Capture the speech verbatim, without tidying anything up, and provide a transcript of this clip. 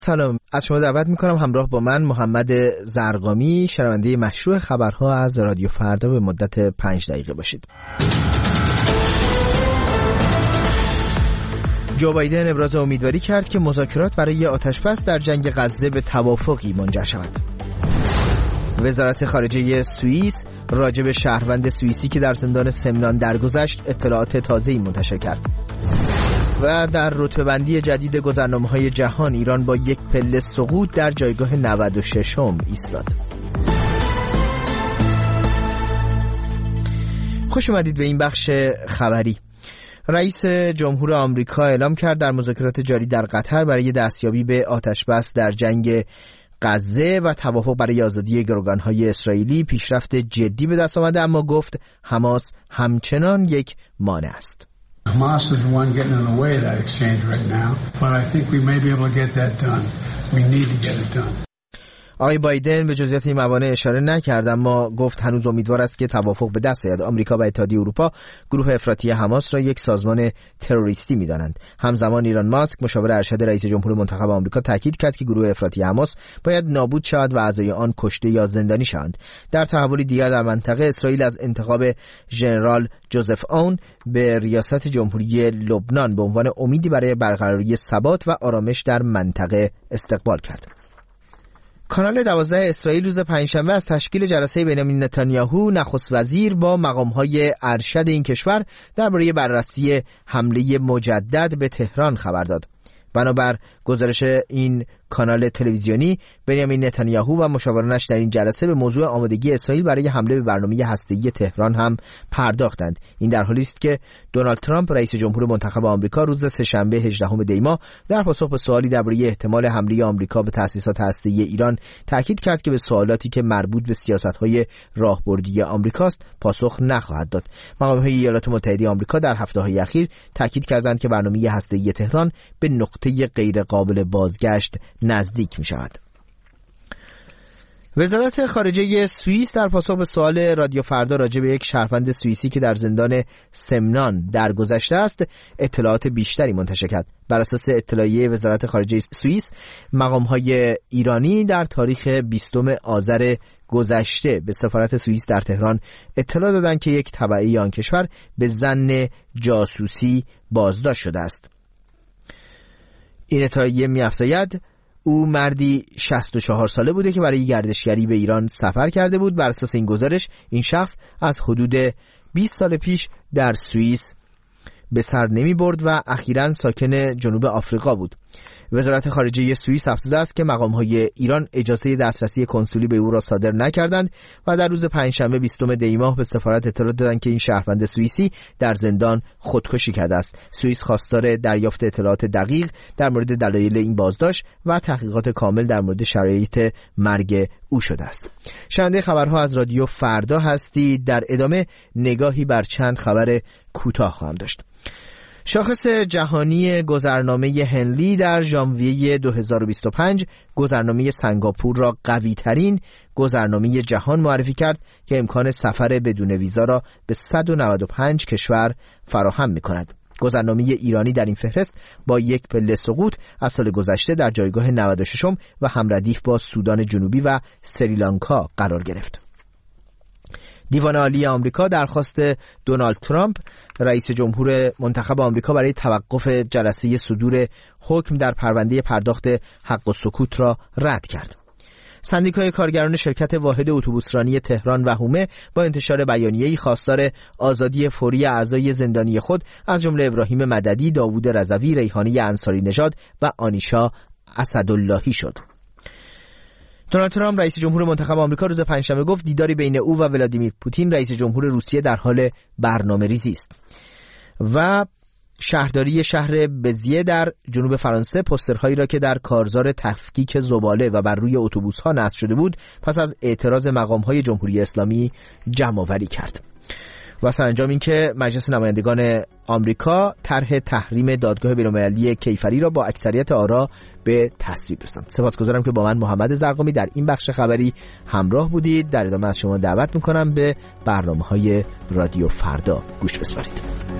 سلام، از شما دعوت میکنم همراه با من محمد زرقامی شنونده مشروع خبرها از رادیو فردا به مدت پنج دقیقه باشید. جو بایدن ابراز امیدواری کرد که مذاکرات برای آتشبس در جنگ غزه به توافقی منجر شود. وزارت خارجه سوئیس راجع به شهروند سوئیسی که در زندان سمنان درگذشت اطلاعات تازه‌ای منتشر کرد. و در رتبه‌بندی جدید گذرنامه‌های جهان ایران با یک پله سقوط در جایگاه نود و ششم ایستاد. خوش اومدید به این بخش خبری. رئیس جمهور آمریکا اعلام کرد در مذاکرات جاری در قطر برای دستیابی به آتشبس در جنگ غزه و توافق برای آزادی گروگان‌های اسرائیلی پیشرفت جدی به دست آمده، اما گفت حماس همچنان یک مانع است. Hamas is the one getting in the way of that exchange right now, but I think we may be able to get that done. We need to get it done. آقای بایدن به جزئیات این موانع اشاره نکرد، اما گفت هنوز امیدوار است که توافق به دست آید. آمریکا و اتحادیه اروپا گروه افراطی حماس را یک سازمان تروریستی می‌دانند. همزمان ایلان ماسک مشاور ارشد رئیس جمهور منتخب آمریکا تاکید کرد که گروه افراطی حماس باید نابود شود و اعضای آن کشته یا زندانی شوند. در تحولی دیگر در منطقه، اسرائیل از انتخاب ژنرال جوزف اون به ریاست جمهوری لبنان به عنوان امیدی برای برقراری ثبات و آرامش در منطقه استقبال کرد. کانال دوازده اسرائیل روز پنجشنبه از تشکیل جلسه بنیامین نتانیاهو نخست وزیر با مقام‌های ارشد این کشور درباره بررسی حمله مجدد به تهران خبر داد. بنابر گزارش این کانال تلویزیونی، بنیامین نتانیاهو و مشاورانش در این جلسه به موضوع آمادگی اسرائیل برای حمله به برنامه هسته‌ای تهران هم پرداختند. این در حالی است که دونالد ترامپ رئیس جمهور منتخب آمریکا روز سه‌شنبه هجدهم دی ماه در پاسخ به سوالی درباره احتمال حمله آمریکا به تأسیسات هسته‌ای ایران تاکید کرد که به سوالاتی که مربوط به سیاست‌های راهبردی آمریکاست پاسخ نخواهد داد. مقام‌های ایالات متحده آمریکا در هفته‌های اخیر تاکید کردند که برنامه هسته‌ای تهران به نقطه غیر قابل بازگشت نزدیک می شود. وزارت خارجه سوئیس در پاسخ به سوال رادیو فردا راجع به یک شهروند سوئیسی که در زندان سمنان درگذشته است اطلاعات بیشتری منتشر کرد. بر اساس اطلاعیه وزارت خارجه سوئیس، مقام‌های ایرانی در تاریخ بیستم آذر گذشته به سفارت سوئیس در تهران اطلاع دادند که یک تبعی آن کشور به ظن جاسوسی بازداشت شده است. این اطلاعیه می‌افزاید او مردی شصت و چهار ساله بوده که برای گردشگری به ایران سفر کرده بود. بر اساس این گزارش این شخص از حدود بیست سال پیش در سوئیس به سر نمی برد و اخیراً ساکن جنوب آفریقا بود. وزارت خارجه سوئیس افزوده است که مقام‌های ایران اجازه دسترسی کنسولی به او را صادر نکردند و در روز پنجشنبه بیستم دی ماه به سفارت اطلاع دادند که این شهروند سوئیسی در زندان خودکشی کرده است. سوئیس خواستار دریافت اطلاعات دقیق در مورد دلایل این بازداشت و تحقیقات کامل در مورد شرایط مرگ او شده است. شنونده خبرها از رادیو فردا هستید. در ادامه نگاهی بر چند خبر کوتاه خواهم داشت. شاخص جهانی گذرنامه هنلی در ژانویه دو هزار و بیست و پنج گذرنامه سنگاپور را قوی ترین گذرنامه جهان معرفی کرد که امکان سفر بدون ویزا را به صد و نود و پنج کشور فراهم می کند. گذرنامه ایرانی در این فهرست با یک پله سقوط از سال گذشته در جایگاه نود و ششم و همردیف با سودان جنوبی و سریلانکا قرار گرفت. دیوان عالی آمریکا درخواست دونالد ترامپ رئیس جمهور منتخب آمریکا برای توقف جلسه صدور حکم در پرونده پرداخت حق و سکوت را رد کرد. سندیکای کارگران شرکت واحد اتوبوسرانی تهران و هومه با انتشار بیانیه‌ای خواستار آزادی فوری اعضای زندانی خود از جمله ابراهیم مددی، داوود رضوی، ریحانه انصاری نژاد و آنیشا اسداللهی شد. دونالد ترامپ رئیس جمهور منتخب آمریکا روز پنجشنبه گفت دیداری بین او و ولادیمیر پوتین رئیس جمهور روسیه در حال برنامه‌ریزی است. و شهرداری شهر بزیه در جنوب فرانسه پوسترهایی را که در کارزار تفکیک زباله و بر روی اتوبوس‌ها نصب شده بود پس از اعتراض مقام‌های جمهوری اسلامی جمع‌آوری کرد. و سرانجام این که مجلس نمایندگان آمریکا طرح تحریم دادگاه بین‌المللی کیفری را با اکثریت آرا به تصویب رساند. سپاسگزارم که با من محمد زرقامی در این بخش خبری همراه بودید. در ادامه از شما دعوت می‌کنم به برنامه‌های رادیو فردا گوش بسپارید.